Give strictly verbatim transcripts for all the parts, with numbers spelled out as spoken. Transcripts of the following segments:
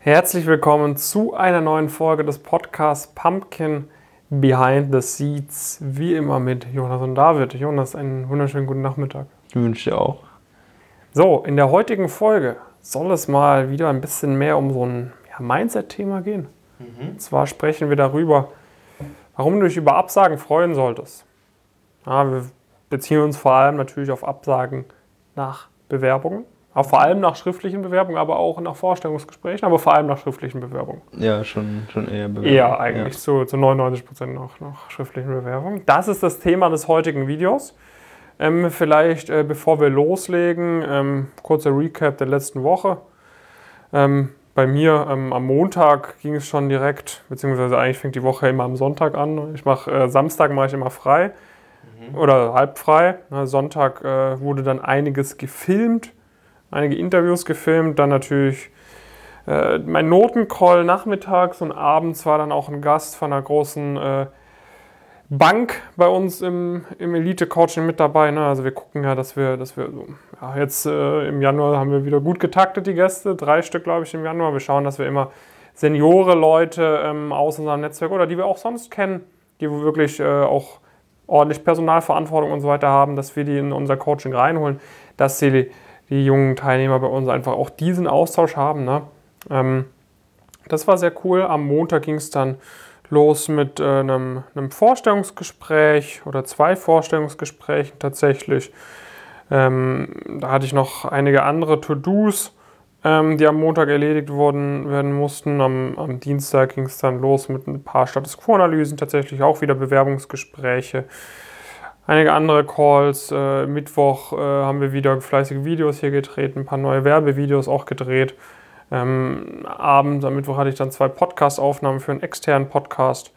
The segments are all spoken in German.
Herzlich willkommen zu einer neuen Folge des Podcasts Pumpkin Behind the Seeds. Wie immer mit Jonas und David. Jonas, einen wunderschönen guten Nachmittag. Ich wünsche dir auch. So, in der heutigen Folge soll es mal wieder ein bisschen mehr um so ein ja, Mindset-Thema gehen. Mhm. Und zwar sprechen wir darüber, warum du dich über Absagen freuen solltest. Ja, wir beziehen uns vor allem natürlich auf Absagen nach Bewerbungen. Auch vor allem nach schriftlichen Bewerbungen, aber auch nach Vorstellungsgesprächen, aber vor allem nach schriftlichen Bewerbungen. Ja, schon, schon eher Bewerbungen. Eher eigentlich, ja. zu, zu neunundneunzig Prozent nach, nach schriftlichen Bewerbungen. Das ist das Thema des heutigen Videos. Ähm, vielleicht, äh, bevor wir loslegen, ähm, kurzer Recap der letzten Woche. Ähm, bei mir ähm, am Montag ging es schon direkt, beziehungsweise eigentlich fängt die Woche immer am Sonntag an. Ich mache äh, Samstag mache ich immer frei mhm. oder halb frei. Na, Sonntag äh, wurde dann einiges gefilmt. Einige Interviews gefilmt, dann natürlich äh, mein Notencall nachmittags und abends war dann auch ein Gast von einer großen äh, Bank bei uns im, im Elite-Coaching mit dabei. Ne? Also wir gucken ja, dass wir, dass wir so, ja, jetzt äh, im Januar haben wir wieder gut getaktet, die Gäste, drei Stück glaube ich im Januar. Wir schauen, dass wir immer Seniore-Leute ähm, aus unserem Netzwerk oder die wir auch sonst kennen, die wirklich äh, auch ordentlich Personalverantwortung und so weiter haben, dass wir die in unser Coaching reinholen, dass sie die die jungen Teilnehmer bei uns einfach auch diesen Austausch haben. Ne? Ähm, das war sehr cool. Am Montag ging es dann los mit äh, einem, einem Vorstellungsgespräch oder zwei Vorstellungsgesprächen tatsächlich. Ähm, da hatte ich noch einige andere To-Dos, ähm, die am Montag erledigt wurden, werden mussten. Am, am Dienstag ging es dann los mit ein paar Status Quo-Analysen, tatsächlich auch wieder Bewerbungsgespräche. Einige andere Calls. Äh, Mittwoch äh, haben wir wieder fleißige Videos hier gedreht, ein paar neue Werbevideos auch gedreht. Ähm, abends, am Mittwoch hatte ich dann zwei Podcast-Aufnahmen für einen externen Podcast.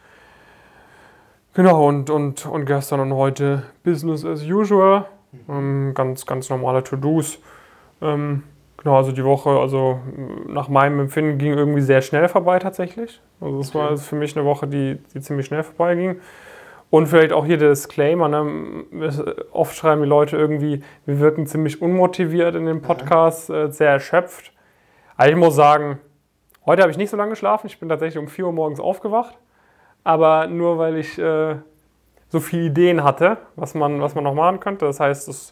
Genau, und, und, und gestern und heute Business as usual. Ähm, ganz, ganz normale To-Dos. Ähm, genau, also die Woche, also nach meinem Empfinden ging irgendwie sehr schnell vorbei tatsächlich. Also es war für mich eine Woche, die, die ziemlich schnell vorbei ging. Und vielleicht auch hier der Disclaimer, ne? Oft schreiben die Leute irgendwie, wir wirken ziemlich unmotiviert in dem Podcast, äh, sehr erschöpft. Aber ich muss sagen, heute habe ich nicht so lange geschlafen, ich bin tatsächlich um vier Uhr morgens aufgewacht, aber nur weil ich äh, so viele Ideen hatte, was man, was man noch machen könnte. Das heißt, es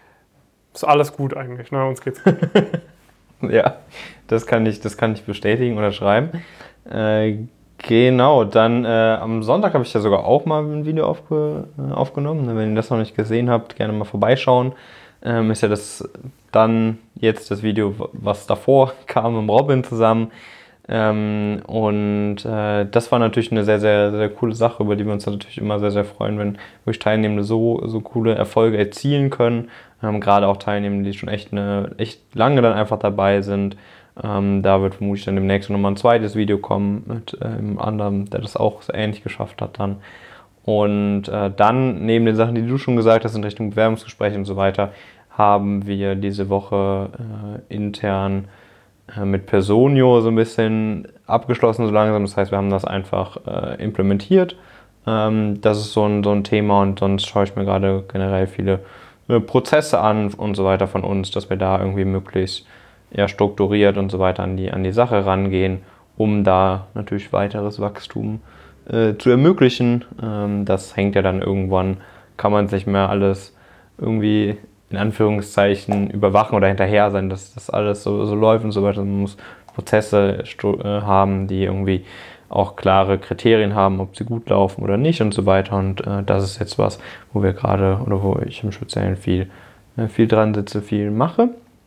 ist alles gut eigentlich, ne? Uns geht's gut. Ja, das kann ich, das kann ich bestätigen oder schreiben. Äh, Genau, dann äh, am Sonntag habe ich ja sogar auch mal ein Video aufge, äh, aufgenommen. Wenn ihr das noch nicht gesehen habt, gerne mal vorbeischauen. Ähm, ist ja das dann jetzt das Video, was davor kam mit Robin zusammen. Ähm, und äh, das war natürlich eine sehr, sehr, sehr coole Sache, über die wir uns natürlich immer sehr, sehr freuen, wenn wirklich Teilnehmende so, so coole Erfolge erzielen können. Ähm, gerade auch Teilnehmende, die schon echt, eine, echt lange dann einfach dabei sind. Ähm, da wird vermutlich dann demnächst nochmal ein zweites Video kommen mit äh, einem anderen, der das auch so ähnlich geschafft hat dann. Und äh, dann, neben den Sachen, die du schon gesagt hast, in Richtung Bewerbungsgespräche und so weiter, haben wir diese Woche äh, intern äh, mit Personio so ein bisschen abgeschlossen so langsam. Das heißt, wir haben das einfach äh, implementiert. Ähm, das ist so ein, so ein Thema und sonst schaue ich mir gerade generell viele äh, Prozesse an und so weiter von uns, dass wir da irgendwie möglichst ja, strukturiert und so weiter an die, an die Sache rangehen, um da natürlich weiteres Wachstum äh, zu ermöglichen. Ähm, das hängt ja dann irgendwann, kann man sich mehr alles irgendwie in Anführungszeichen überwachen oder hinterher sein, dass das alles so, so läuft und so weiter. Man muss Prozesse äh, haben, die irgendwie auch klare Kriterien haben, ob sie gut laufen oder nicht und so weiter. Und äh, das ist jetzt was, wo wir gerade oder wo ich im Speziellen viel, äh, viel dran sitze, viel mache.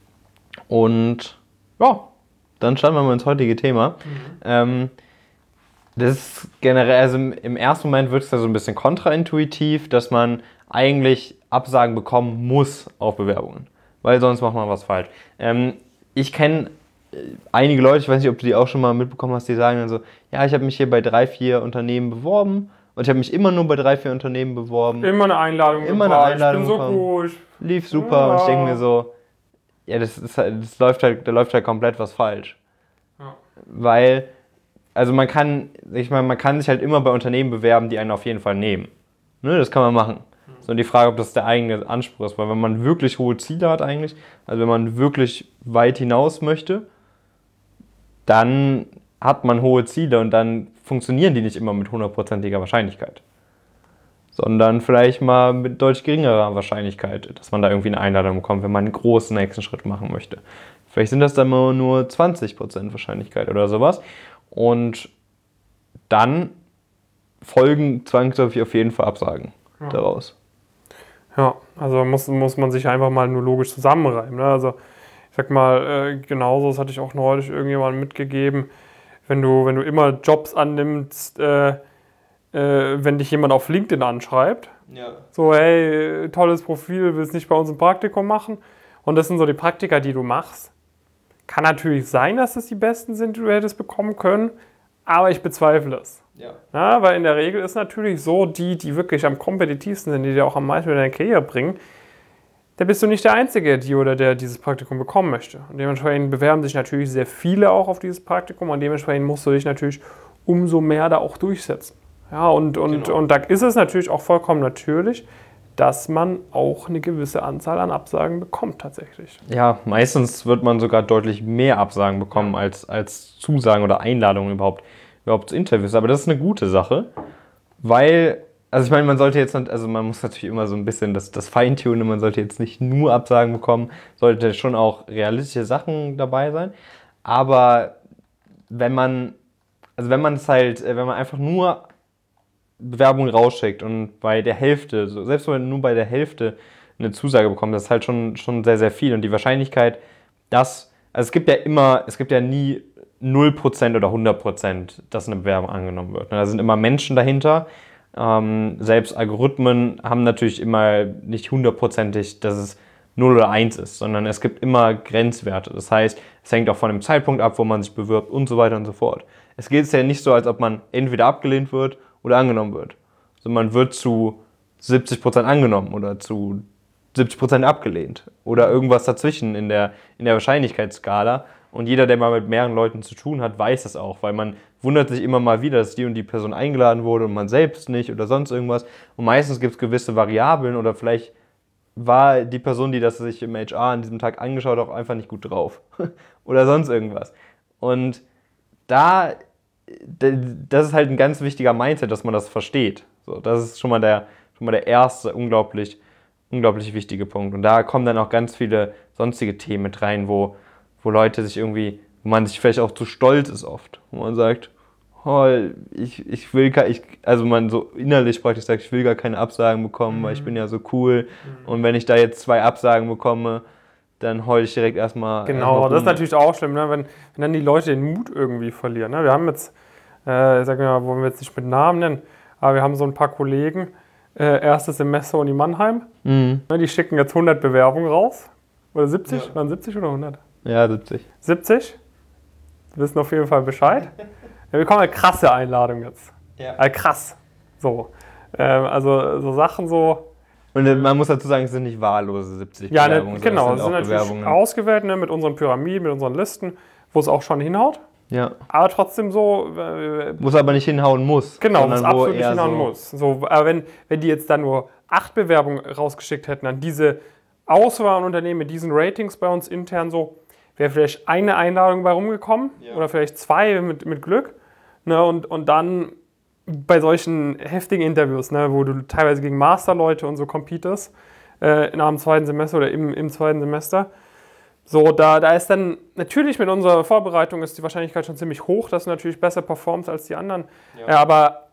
Und ja, dann starten wir mal ins heutige Thema. Mhm. Ähm, das ist generell, also im ersten Moment wird es da so ein bisschen kontraintuitiv, dass man eigentlich Absagen bekommen muss auf Bewerbungen, weil sonst macht man was falsch. Ähm, ich kenne einige Leute, ich weiß nicht, ob du die auch schon mal mitbekommen hast, die sagen dann so, ja, ich habe mich hier bei drei, vier Unternehmen beworben und ich habe mich immer nur bei drei, vier Unternehmen beworben. Immer eine Einladung. Immer eine Einladung. Ich bin so gut. Lief super ja. Und ich denke mir so, ja, das, ist, das läuft halt, da läuft halt komplett was falsch. Ja. Weil, also man kann, ich meine, man kann sich halt immer bei Unternehmen bewerben, die einen auf jeden Fall nehmen. Ne, das kann man machen. Mhm. So die Frage, ob das der eigene Anspruch ist, weil wenn man wirklich hohe Ziele hat eigentlich, also wenn man wirklich weit hinaus möchte, dann hat man hohe Ziele und dann funktionieren die nicht immer mit hundertprozentiger Wahrscheinlichkeit. Sondern vielleicht mal mit deutlich geringerer Wahrscheinlichkeit, dass man da irgendwie eine Einladung bekommt, wenn man einen großen nächsten Schritt machen möchte. Vielleicht sind das dann mal nur zwanzig Prozent Wahrscheinlichkeit oder sowas. Und dann folgen zwangsläufig auf jeden Fall Absagen ja. daraus. Ja, also muss, muss man sich einfach mal nur logisch zusammenreimen. Ne? Also ich sag mal, äh, genauso, das hatte ich auch neulich irgendjemandem mitgegeben, wenn du, wenn du immer Jobs annimmst, äh, äh, wenn dich jemand auf LinkedIn anschreibt, ja. so hey, tolles Profil, willst nicht bei uns ein Praktikum machen? Und das sind so die Praktika, die du machst. Kann natürlich sein, dass es die besten sind, die du hättest bekommen können, aber ich bezweifle es. Ja. Ja, weil in der Regel ist natürlich so, die, die wirklich am kompetitivsten sind, die dir auch am meisten in deine Karriere bringen, da bist du nicht der Einzige, die oder der dieses Praktikum bekommen möchte. Und dementsprechend bewerben sich natürlich sehr viele auch auf dieses Praktikum und dementsprechend musst du dich natürlich umso mehr da auch durchsetzen. Ja, und, und, genau. und da ist es natürlich auch vollkommen natürlich, dass man auch eine gewisse Anzahl an Absagen bekommt tatsächlich. Ja, meistens wird man sogar deutlich mehr Absagen bekommen als, als Zusagen oder Einladungen überhaupt, überhaupt zu Interviews. Aber das ist eine gute Sache, weil, also ich meine, man sollte jetzt, also man muss natürlich immer so ein bisschen das, das Feintunen, man sollte jetzt nicht nur Absagen bekommen, sollte schon auch realistische Sachen dabei sein. Aber wenn man, also wenn man es halt, wenn man einfach nur Bewerbung rausschickt und bei der Hälfte, so, selbst wenn man nur bei der Hälfte eine Zusage bekommt, das ist halt schon, schon sehr, sehr viel. Und die Wahrscheinlichkeit, dass, also es gibt ja immer, es gibt ja nie null Prozent oder hundert Prozent, dass eine Bewerbung angenommen wird. Da sind immer Menschen dahinter. Ähm, selbst Algorithmen haben natürlich immer nicht hundertprozentig, dass es null oder eins ist, sondern es gibt immer Grenzwerte. Das heißt, es hängt auch von dem Zeitpunkt ab, wo man sich bewirbt und so weiter und so fort. Es geht ja nicht so, als ob man entweder abgelehnt wird oder angenommen wird. Also man wird zu siebzig Prozent angenommen oder zu siebzig Prozent abgelehnt oder irgendwas dazwischen in der, in der Wahrscheinlichkeitsskala. Und jeder, der mal mit mehreren Leuten zu tun hat, weiß das auch, weil man wundert sich immer mal wieder, dass die und die Person eingeladen wurde und man selbst nicht oder sonst irgendwas. Und meistens gibt es gewisse Variablen oder vielleicht war die Person, die das sich im H R an diesem Tag angeschaut hat, auch einfach nicht gut drauf oder sonst irgendwas. Und da, das ist halt ein ganz wichtiger Mindset, dass man das versteht. So, das ist schon mal der, schon mal der erste unglaublich, unglaublich wichtige Punkt. Und da kommen dann auch ganz viele sonstige Themen mit rein, wo, wo Leute sich irgendwie, wo man sich vielleicht auch zu stolz ist oft, wo man sagt, oh, ich, ich will gar, ich, also man so innerlich praktisch sagt, ich will gar keine Absagen bekommen, mhm. weil ich bin ja so cool. Mhm. Und wenn ich da jetzt zwei Absagen bekomme, dann heule ich direkt erstmal. Genau, das ist natürlich auch schlimm, ne? wenn, wenn dann die Leute den Mut irgendwie verlieren. Ne? Wir haben jetzt, äh, ich sag mal, wollen wir jetzt nicht mit Namen nennen, aber wir haben so ein paar Kollegen, äh, erstes Semester Uni Mannheim, mhm. ne, die schicken jetzt hundert Bewerbungen raus. Oder siebzig? Ja. Waren siebzig oder hundert? Ja, siebzig. siebzig? Wir wissen auf jeden Fall Bescheid. Ja, wir bekommen eine krasse Einladung jetzt. Ja. Äh, krass. So. Ähm, also so Sachen so. Und man muss dazu sagen, es sind nicht wahllose siebzig ja, Bewerbungen. Ne, genau, es sind, sind natürlich ausgewählt, ne, mit unseren Pyramiden, mit unseren Listen, wo es auch schon hinhaut. Ja. Aber trotzdem so. Äh, wo es aber nicht hinhauen muss. Genau, wo es absolut nicht hinhauen so muss. So, aber wenn, wenn die jetzt dann nur acht Bewerbungen rausgeschickt hätten an diese Auswahl an Unternehmen mit diesen Ratings bei uns intern, so wäre vielleicht eine Einladung bei rumgekommen ja. oder vielleicht zwei mit, mit Glück. Ne, und, und dann bei solchen heftigen Interviews, ne, wo du teilweise gegen Masterleute und so competest, äh, nach dem zweiten Semester oder im, im zweiten Semester, so, da, da ist dann, natürlich mit unserer Vorbereitung ist die Wahrscheinlichkeit schon ziemlich hoch, dass du natürlich besser performst als die anderen, ja. äh, aber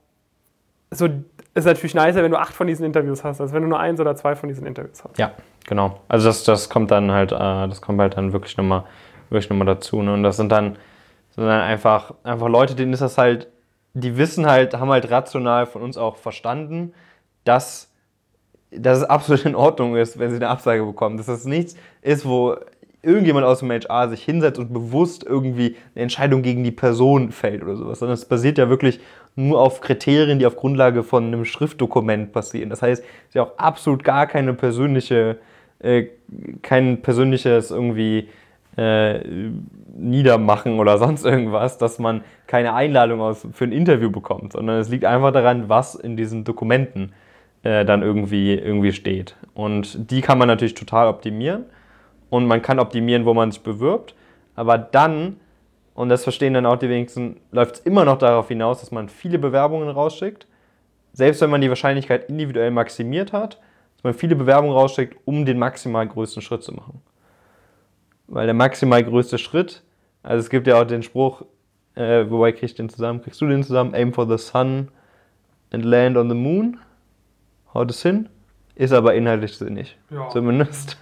so ist natürlich nicer, wenn du acht von diesen Interviews hast, als wenn du nur eins oder zwei von diesen Interviews hast. Ja, genau. Also das, das kommt dann halt, äh, das kommt halt dann wirklich nochmal wirklich noch mal dazu. Ne? Und das sind dann, sind dann einfach, einfach Leute, denen ist das halt, die wissen halt, haben halt rational von uns auch verstanden, dass, dass es absolut in Ordnung ist, wenn sie eine Absage bekommen. Dass das nichts ist, wo irgendjemand aus dem H R sich hinsetzt und bewusst irgendwie eine Entscheidung gegen die Person fällt oder sowas. Sondern es basiert ja wirklich nur auf Kriterien, die auf Grundlage von einem Schriftdokument passieren. Das heißt, es ist ja auch absolut gar keine persönliche, äh, kein persönliches irgendwie äh, Niedermachen oder sonst irgendwas, dass man keine Einladung aus, für ein Interview bekommt, sondern es liegt einfach daran, was in diesen Dokumenten äh, dann irgendwie, irgendwie steht. Und die kann man natürlich total optimieren und man kann optimieren, wo man sich bewirbt, aber dann und das verstehen dann auch die wenigsten, läuft es immer noch darauf hinaus, dass man viele Bewerbungen rausschickt, selbst wenn man die Wahrscheinlichkeit individuell maximiert hat, dass man viele Bewerbungen rausschickt, um den maximal größten Schritt zu machen. Weil der maximal größte Schritt, also es gibt ja auch den Spruch, äh, wobei krieg ich den zusammen, kriegst du den zusammen? Aim for the sun and land on the moon. Haut es hin? Ist aber inhaltlich sinnig, ja, zumindest.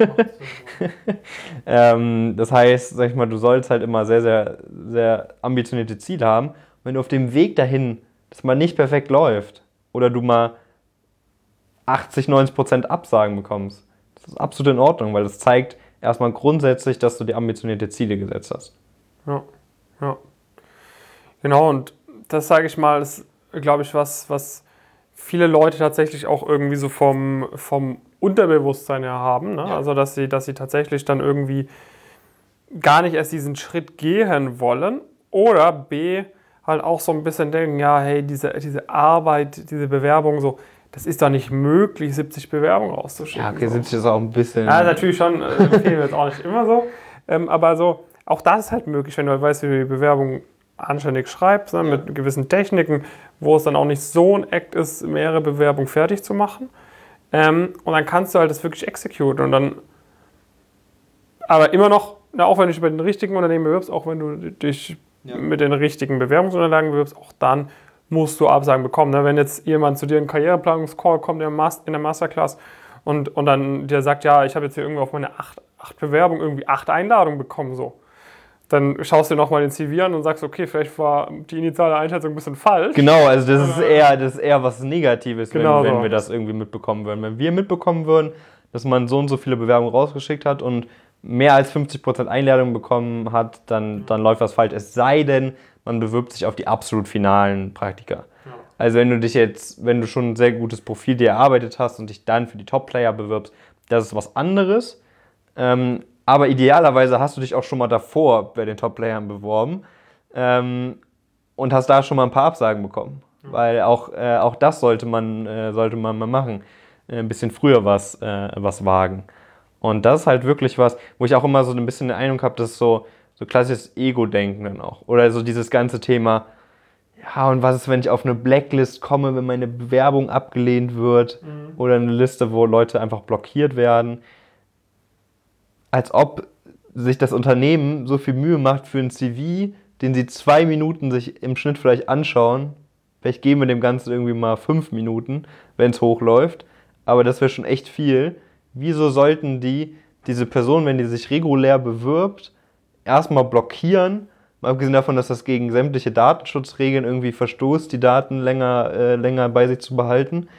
ähm, das heißt, sag ich mal, du sollst halt immer sehr, sehr, sehr ambitionierte Ziele haben. Wenn du auf dem Weg dahin, das mal nicht perfekt läuft oder du mal achtzig, neunzig Prozent Absagen bekommst, das ist absolut in Ordnung, weil das zeigt erstmal grundsätzlich, dass du dir ambitionierte Ziele gesetzt hast. Ja, ja. Genau, und das, sage ich mal, ist, glaube ich, was, was viele Leute tatsächlich auch irgendwie so vom, vom Unterbewusstsein her haben. Ne? Ja. Also, dass sie, dass sie tatsächlich dann irgendwie gar nicht erst diesen Schritt gehen wollen oder B, halt auch so ein bisschen denken, ja, hey, diese, diese Arbeit, diese Bewerbung, so, das ist doch nicht möglich, siebzig Bewerbungen rauszuschicken. Ja, okay, so. siebzig ist auch ein bisschen... Ja, natürlich schon, äh, empfehlen wir jetzt auch nicht immer so. Ähm, aber so, auch das ist halt möglich, wenn du weißt, wie du die Bewerbung anständig schreibst, ne, mit gewissen Techniken, wo es dann auch nicht so ein Act ist, mehrere Bewerbungen fertig zu machen. Ähm, und dann kannst du halt das wirklich executen und dann, aber immer noch, na, auch wenn du dich bei den richtigen Unternehmen bewirbst, auch wenn du dich ja. mit den richtigen Bewerbungsunterlagen bewirbst, auch dann musst du Absagen bekommen. Ne? Wenn jetzt jemand zu dir in einen Karriereplanungscall kommt in der Masterclass und, und dann dir sagt, ja, ich habe jetzt hier irgendwo auf meine acht, acht Bewerbungen irgendwie acht Einladungen bekommen, so. Dann schaust du dir nochmal den C V an und sagst, okay, vielleicht war die initiale Einschätzung ein bisschen falsch. Genau, also das ist eher, das ist eher was Negatives, genau wenn, wenn so. wir das irgendwie mitbekommen würden. Wenn wir mitbekommen würden, dass man so und so viele Bewerbungen rausgeschickt hat und mehr als fünfzig Prozent Einladungen bekommen hat, dann, dann läuft was falsch. Es sei denn, man bewirbt sich auf die absolut finalen Praktika. Ja. Also wenn du dich jetzt, wenn du schon ein sehr gutes Profil dir erarbeitet hast und dich dann für die Top-Player bewirbst, das ist was anderes. Ähm, Aber idealerweise hast du dich auch schon mal davor bei den Top-Playern beworben ähm, und hast da schon mal ein paar Absagen bekommen. Mhm. Weil auch, äh, auch das sollte man, äh, sollte man mal machen. Äh, ein bisschen früher was, äh, was wagen. Und das ist halt wirklich was, wo ich auch immer so ein bisschen den Eindruck habe, das ist so, so klassisches Ego-Denken dann auch. Oder so dieses ganze Thema, ja, und was ist, wenn ich auf eine Blacklist komme, wenn meine Bewerbung abgelehnt wird? Mhm. Oder eine Liste, wo Leute einfach blockiert werden. Als ob sich das Unternehmen so viel Mühe macht für einen C V, den sie zwei Minuten sich im Schnitt vielleicht anschauen. Vielleicht geben wir dem Ganzen irgendwie mal fünf Minuten, wenn es hochläuft. Aber das wäre schon echt viel. Wieso sollten die diese Person, wenn die sich regulär bewirbt, erstmal blockieren? Mal abgesehen davon, dass das gegen sämtliche Datenschutzregeln irgendwie verstoßt, die Daten länger, äh, länger bei sich zu behalten.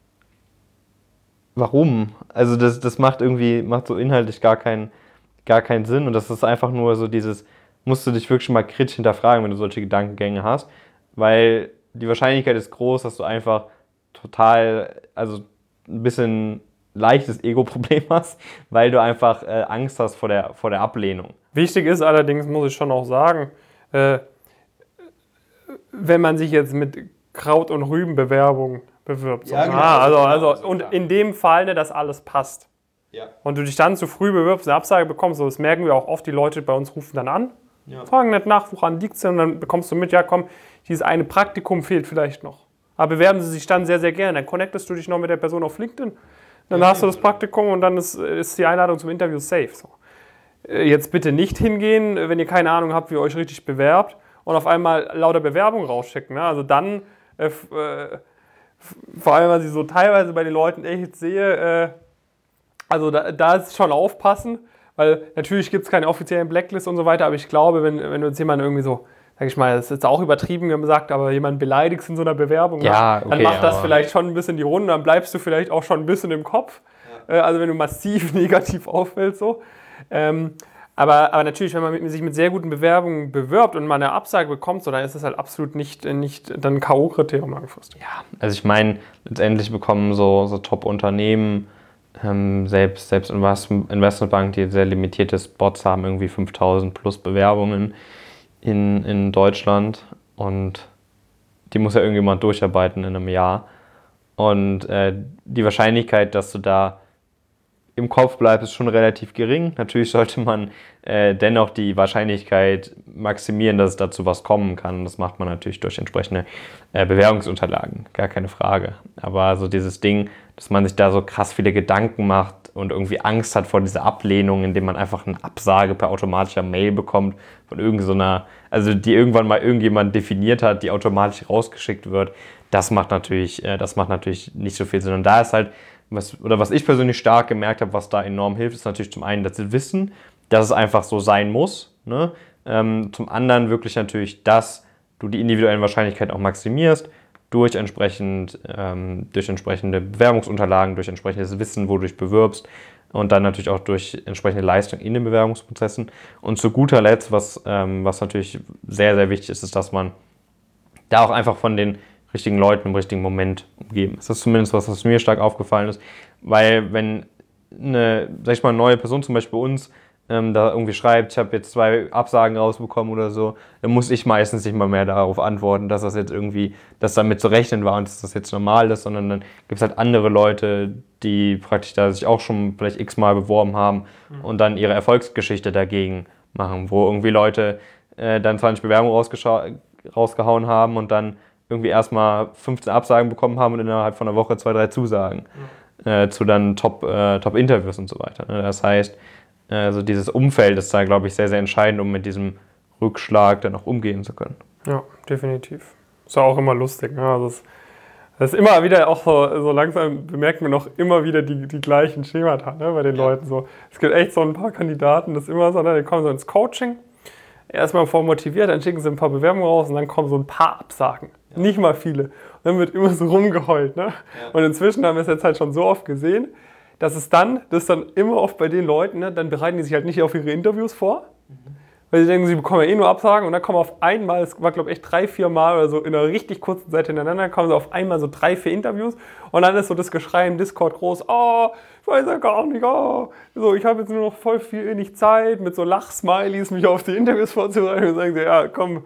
Warum? Also das, das macht irgendwie, macht so inhaltlich gar keinen, gar keinen Sinn und das ist einfach nur so dieses, musst du dich wirklich mal kritisch hinterfragen, wenn du solche Gedankengänge hast, weil die Wahrscheinlichkeit ist groß, dass du einfach total, also ein bisschen leichtes Ego-Problem hast, weil du einfach äh, Angst hast vor der, vor der Ablehnung. Wichtig ist allerdings, muss ich schon auch sagen, äh, wenn man sich jetzt mit Kraut- und Rübenbewerbungen bewirbt. So. Ja, genau. Ah, also, also, und in dem Fall, ne, dass alles passt. Ja. Und du dich dann zu früh bewirbst, eine Absage bekommst, so, das merken wir auch oft, die Leute bei uns rufen dann an, ja. fragen nicht nach, woran liegt es denn, und dann bekommst du mit, ja komm, dieses eine Praktikum fehlt vielleicht noch. Aber bewerben sie sich dann sehr, sehr gerne. Dann connectest du dich noch mit der Person auf LinkedIn, dann ja, hast du das Praktikum und dann ist, ist die Einladung zum Interview safe. So. Jetzt bitte nicht hingehen, wenn ihr keine Ahnung habt, wie ihr euch richtig bewerbt und auf einmal lauter Bewerbung rausschicken. Ne? Also dann, äh, äh, vor allem, was ich so teilweise bei den Leuten echt sehe, äh, also da, da ist schon aufpassen, weil natürlich gibt es keine offiziellen Blacklist und so weiter, aber ich glaube, wenn, wenn du jetzt jemanden irgendwie so, sag ich mal, das ist jetzt auch übertrieben, wie man sagt, aber jemanden beleidigst in so einer Bewerbung, ja, okay, dann macht das vielleicht schon ein bisschen die Runde, dann bleibst du vielleicht auch schon ein bisschen im Kopf, ja. äh, also wenn du massiv negativ auffällst, so. Ähm, aber, aber natürlich, wenn man mit, sich mit sehr guten Bewerbungen bewirbt und mal eine Absage bekommt, so, dann ist das halt absolut nicht, nicht dann ein K O-Kriterium langfristig. Ja, also ich meine, letztendlich bekommen so, so Top-Unternehmen, ähm, selbst, selbst Investmentbanken, die sehr limitierte Spots haben, irgendwie fünftausend plus Bewerbungen in, in Deutschland und die muss ja irgendjemand durcharbeiten in einem Jahr. Und äh, die Wahrscheinlichkeit, dass du da im Kopf bleibt, ist schon relativ gering. Natürlich sollte man äh, dennoch die Wahrscheinlichkeit maximieren, dass es dazu was kommen kann. Das macht man natürlich durch entsprechende äh, Bewerbungsunterlagen, gar keine Frage. Aber so dieses Ding, dass man sich da so krass viele Gedanken macht und irgendwie Angst hat vor dieser Ablehnung, indem man einfach eine Absage per automatischer Mail bekommt von irgendeiner, also die irgendwann mal irgendjemand definiert hat, die automatisch rausgeschickt wird, das macht natürlich, äh, das macht natürlich nicht so viel Sinn. Und da ist halt, was, oder was ich persönlich stark gemerkt habe, was da enorm hilft, ist natürlich zum einen das Wissen, dass es einfach so sein muss. Ne? Ähm, zum anderen wirklich natürlich, dass du die individuellen Wahrscheinlichkeiten auch maximierst, durch, entsprechend, ähm, durch entsprechende Bewerbungsunterlagen, durch entsprechendes Wissen, wo du dich bewirbst und dann natürlich auch durch entsprechende Leistung in den Bewerbungsprozessen. Und zu guter Letzt, was, ähm, was natürlich sehr, sehr wichtig ist, ist, dass man da auch einfach von den richtigen Leuten im richtigen Moment umgeben ist. Das ist zumindest was, was mir stark aufgefallen ist, weil wenn eine, sag ich mal, neue Person zum Beispiel bei uns ähm, da irgendwie schreibt, ich habe jetzt zwei Absagen rausbekommen oder so, dann muss ich meistens nicht mal mehr darauf antworten, dass das jetzt irgendwie, dass damit zu rechnen war und dass das jetzt normal ist, sondern dann gibt es halt andere Leute, die praktisch da sich auch schon vielleicht x-mal beworben haben mhm. und dann ihre Erfolgsgeschichte dagegen machen, wo irgendwie Leute äh, dann zwanzig Bewerbungen rausgehauen haben und dann irgendwie erstmal fünfzehn Absagen bekommen haben und innerhalb von einer Woche zwei, drei Zusagen ja. äh, zu dann Top, äh, Top-Interviews und so weiter. Ne? Das heißt, also dieses Umfeld ist da, glaube ich, sehr, sehr entscheidend, um mit diesem Rückschlag dann auch umgehen zu können. Ja, definitiv. Ist ja auch immer lustig. Ne? Also das, das ist immer wieder auch so, so langsam bemerkt man noch immer wieder die, die gleichen Schemata ne, bei den ja. Leuten. So. Es gibt echt so ein paar Kandidaten, das ist immer so, ne, die kommen so ins Coaching, erstmal voll motiviert, dann schicken sie ein paar Bewerbungen raus und dann kommen so ein paar Absagen. Ja. Nicht mal viele. Und dann wird immer so rumgeheult. Ne? Ja. Und inzwischen haben wir es jetzt halt schon so oft gesehen, dass es dann, das ist dann immer oft bei den Leuten, ne, dann bereiten die sich halt nicht auf ihre Interviews vor, mhm. weil sie denken, sie bekommen ja eh nur Absagen und dann kommen auf einmal, es war glaube ich echt drei, vier Mal oder so in einer richtig kurzen Zeit hintereinander, kommen so auf einmal so drei, vier Interviews und dann ist so das Geschrei im Discord groß, oh, ich weiß ja gar nicht, oh, so, ich habe jetzt nur noch voll viel wenig Zeit, mit so Lachsmilies mich auf die Interviews vorzubereiten und sagen sie, ja komm,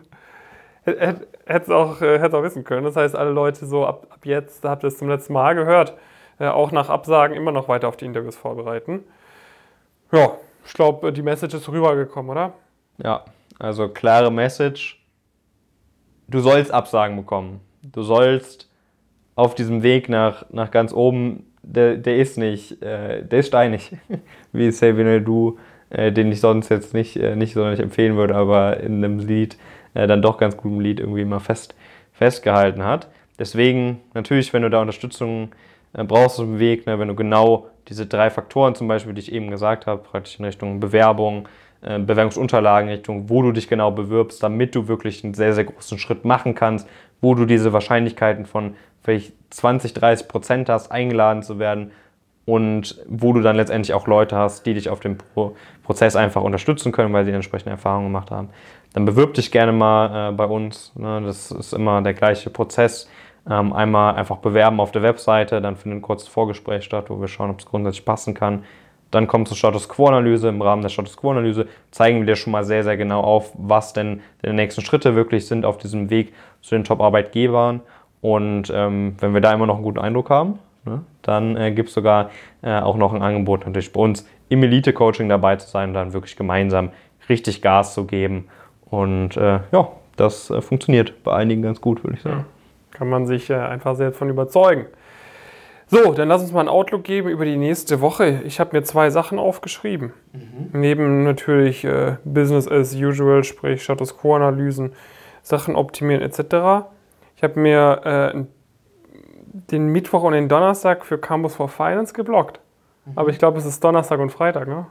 hätte es auch, auch wissen können. Das heißt, alle Leute so ab, ab jetzt, da habt ihr es zum letzten Mal gehört, Äh, auch nach Absagen immer noch weiter auf die Interviews vorbereiten. Ja, ich glaube, die Message ist rübergekommen, oder? Ja, also klare Message. Du sollst Absagen bekommen. Du sollst auf diesem Weg nach, nach ganz oben, der, der ist nicht, äh, der ist steinig, wie Xavier Naidoo, äh, den ich sonst jetzt nicht, äh, nicht sonderlich empfehlen würde, aber in einem Lied, äh, dann doch ganz gut im Lied irgendwie mal fest, festgehalten hat. Deswegen, natürlich, wenn du da Unterstützung brauchst du einen Weg, ne, wenn du genau diese drei Faktoren zum Beispiel, die ich eben gesagt habe, praktisch in Richtung Bewerbung, äh, Bewerbungsunterlagen, in Richtung, wo du dich genau bewirbst, damit du wirklich einen sehr, sehr großen Schritt machen kannst, wo du diese Wahrscheinlichkeiten von vielleicht zwanzig, dreißig Prozent hast, eingeladen zu werden und wo du dann letztendlich auch Leute hast, die dich auf dem Pro- Prozess einfach unterstützen können, weil sie entsprechende Erfahrungen gemacht haben. Dann bewirb dich gerne mal äh, bei uns. Ne? Das ist immer der gleiche Prozess. Ähm, einmal einfach bewerben auf der Webseite, dann findet ein kurzes Vorgespräch statt, wo wir schauen, ob es grundsätzlich passen kann. Dann kommt zur Status Quo-Analyse. Im Rahmen der Status Quo-Analyse zeigen wir dir schon mal sehr, sehr genau auf, was denn die nächsten Schritte wirklich sind auf diesem Weg zu den Top-Arbeitgebern. Und ähm, wenn wir da immer noch einen guten Eindruck haben, ne, dann äh, gibt es sogar äh, auch noch ein Angebot, natürlich bei uns im Elite-Coaching dabei zu sein und dann wirklich gemeinsam richtig Gas zu geben. Und äh, ja, das äh, funktioniert bei einigen ganz gut, würde ich sagen. Ja. Kann man sich äh, einfach selbst von überzeugen. So, dann lass uns mal einen Outlook geben über die nächste Woche. Ich habe mir zwei Sachen aufgeschrieben. Mhm. Neben natürlich äh, Business as usual, sprich Status Quo-Analysen, Sachen optimieren et cetera. Ich habe mir äh, den Mittwoch und den Donnerstag für Campus for Finance geblockt. Mhm. Aber ich glaube, es ist Donnerstag und Freitag, ne?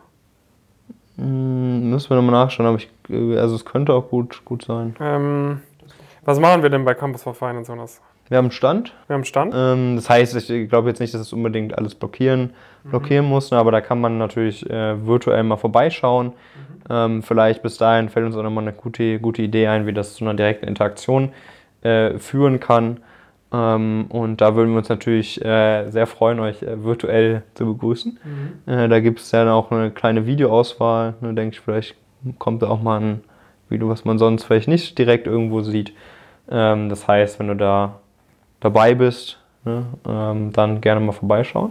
Mhm, müssen wir nochmal nachschauen, aber ich, also es könnte auch gut, gut sein. Ähm, Was machen wir denn bei Campus for Finance, Jonas? Wir haben einen Stand. Wir haben einen Stand. Ähm, das heißt, ich glaube jetzt nicht, dass es unbedingt alles blockieren, blockieren mhm. muss, ne, aber da kann man natürlich äh, virtuell mal vorbeischauen. Mhm. Ähm, vielleicht bis dahin fällt uns auch nochmal eine gute, gute Idee ein, wie das zu einer direkten Interaktion äh, führen kann. Ähm, und da würden wir uns natürlich äh, sehr freuen, euch äh, virtuell zu begrüßen. Mhm. Äh, da gibt es ja auch eine kleine Videoauswahl. Ne, denke ich, vielleicht kommt da auch mal ein Video, was man sonst vielleicht nicht direkt irgendwo sieht. Ähm, das heißt, wenn du da dabei bist, ne, ähm, dann gerne mal vorbeischauen.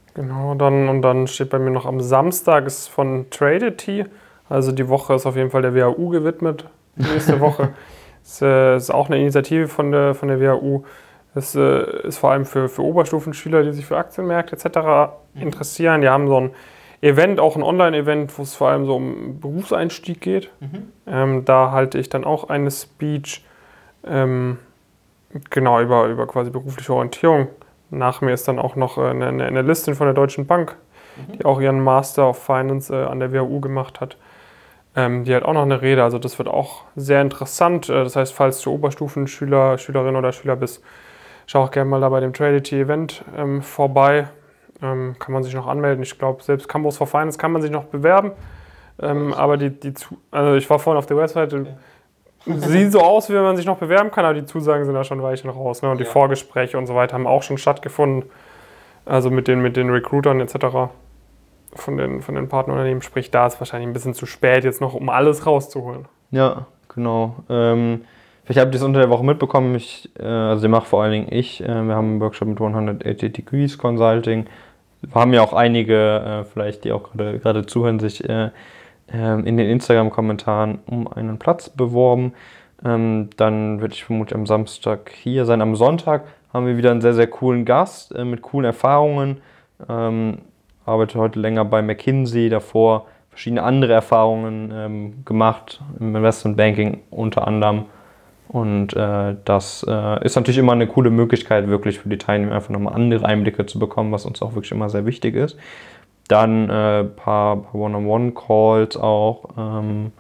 Genau, dann, und dann steht bei mir noch am Samstag ist von Tradety, also die Woche ist auf jeden Fall der W H U gewidmet. Nächste Woche ist, äh, ist auch eine Initiative von der, von der W H U. Es äh, ist vor allem für, für Oberstufenschüler, die sich für Aktienmärkte et cetera mhm. interessieren. Die haben so ein Event, auch ein Online-Event, wo es vor allem so um Berufseinstieg geht. Mhm. Ähm, da halte ich dann auch eine Speech, ähm, genau, über, über quasi berufliche Orientierung. Nach mir ist dann auch noch eine, eine Analystin von der Deutschen Bank, mhm. die auch ihren Master of Finance äh, an der W H U gemacht hat. Ähm, die hat auch noch eine Rede, also das wird auch sehr interessant. Äh, das heißt, falls du Oberstufenschüler, Schülerin oder Schüler bist, schau auch gerne mal da bei dem Tradety-Event ähm, vorbei. Ähm, kann man sich noch anmelden. Ich glaube, selbst Campus for Finance kann man sich noch bewerben. Ähm, aber die, die also ich war vorhin auf der Website, okay. Sieht so aus, wie wenn man sich noch bewerben kann, aber die Zusagen sind da schon Weichen raus. Ne? Und die ja. Vorgespräche und so weiter haben auch schon stattgefunden. Also mit den, mit den Recruitern et cetera von den, von den Partnerunternehmen. Sprich, da ist wahrscheinlich ein bisschen zu spät jetzt noch, um alles rauszuholen. Ja, genau. Ähm, ich habe das unter der Woche mitbekommen. Ich, äh, also den mache vor allen Dingen ich. Äh, wir haben einen Workshop mit hundertachtzig Degrees Consulting. Wir haben ja auch einige, äh, vielleicht die auch gerade zuhören, sich äh, in den Instagram-Kommentaren um einen Platz beworben. Ähm, dann werde ich vermutlich am Samstag hier sein. Am Sonntag haben wir wieder einen sehr, sehr coolen Gast äh, mit coolen Erfahrungen. Ähm, arbeite heute länger bei McKinsey, davor verschiedene andere Erfahrungen ähm, gemacht, im Investmentbanking unter anderem. Und äh, das äh, ist natürlich immer eine coole Möglichkeit, wirklich für die Teilnehmer einfach nochmal andere Einblicke zu bekommen, was uns auch wirklich immer sehr wichtig ist. Dann ein äh, paar, paar One-on-One-Calls auch. Ähm,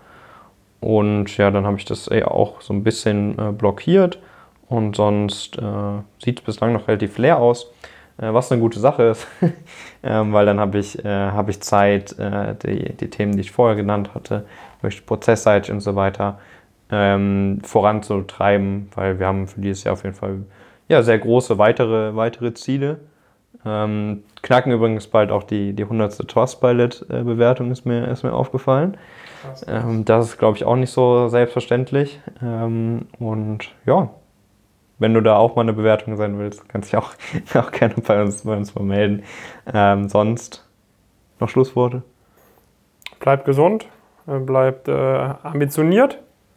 und ja, dann habe ich das eher auch so ein bisschen äh, blockiert. Und sonst äh, sieht es bislang noch relativ leer aus, äh, was eine gute Sache ist. ähm, weil dann habe ich, äh, hab ich Zeit, äh, die, die Themen, die ich vorher genannt hatte, prozessseitig und so weiter, ähm, voranzutreiben. Weil wir haben für dieses Jahr auf jeden Fall ja, sehr große weitere, weitere Ziele. Ähm, knacken übrigens bald auch die, die hundertste Trustpilot-Bewertung, ist mir, ist mir aufgefallen. Krass, krass. Ähm, das ist, glaube ich, auch nicht so selbstverständlich. Ähm, und ja, wenn du da auch mal eine Bewertung sein willst, kannst du dich auch, auch gerne bei uns, bei uns mal melden. Ähm, sonst noch Schlussworte? Bleibt gesund, bleibt äh, ambitioniert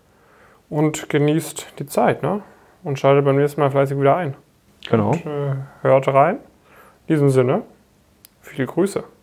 und genießt die Zeit, ne? Und schaltet beim nächsten Mal fleißig wieder ein. Genau. Und, äh, hört rein. In diesem Sinne, viele Grüße.